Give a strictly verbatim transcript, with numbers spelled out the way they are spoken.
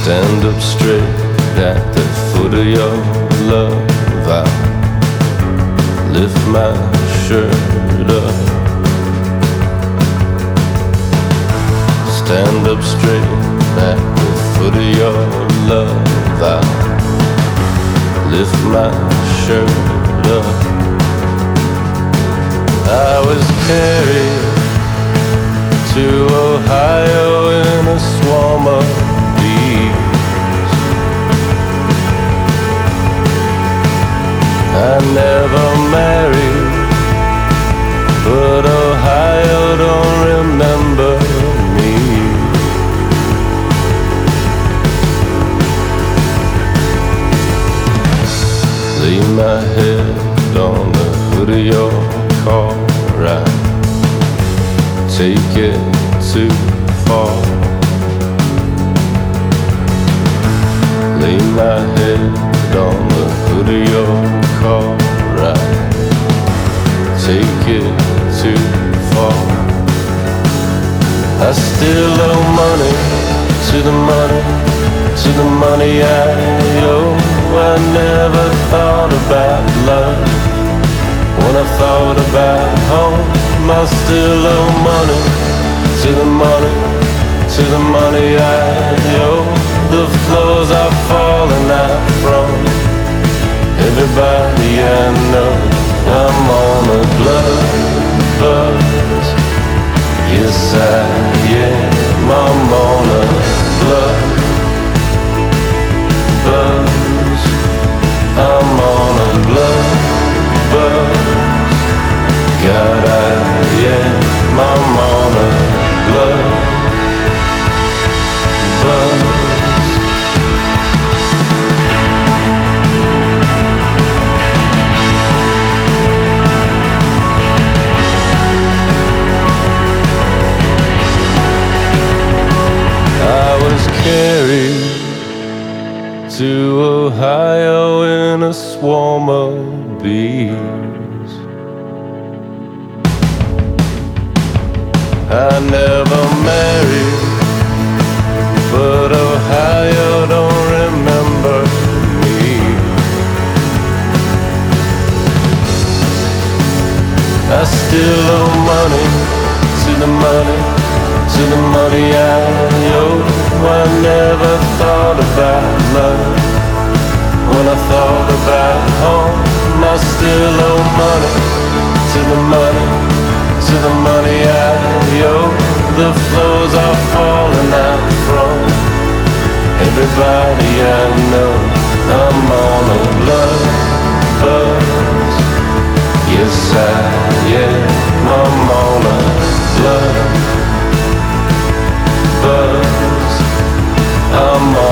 Stand up straight at the foot of your love. I lift my shirt up. Stand up straight at the foot of your love. I lift my shirt up. I was carried to Ohio in a swarm of bees. I never married, but Ohio don't remember me. Lay my head on the hood of your car. I take it too far. Lay my head on the hood of your car. I take it too far. I still owe money to the money, to the money I owe. I never thought about love when I thought about home. I still owe money to the money, to the money I owe. The floors are falling out from everybody I know. I'm on a blood buzz. Yes I am. I'm on a blood buzz. I'm on a blood buzz. God I am. I'm on a blood buzz. Carried to Ohio in a swarm of bees. I never married, but Ohio don't remember me. I still owe money to the money, to the money I owe. I never thought about love when I thought about home. I still owe money to the money, to the money I owe. The floors are falling out from everybody I know. I'm on a blood buzz. Yes I am. I'm on a blood buzz. I'm on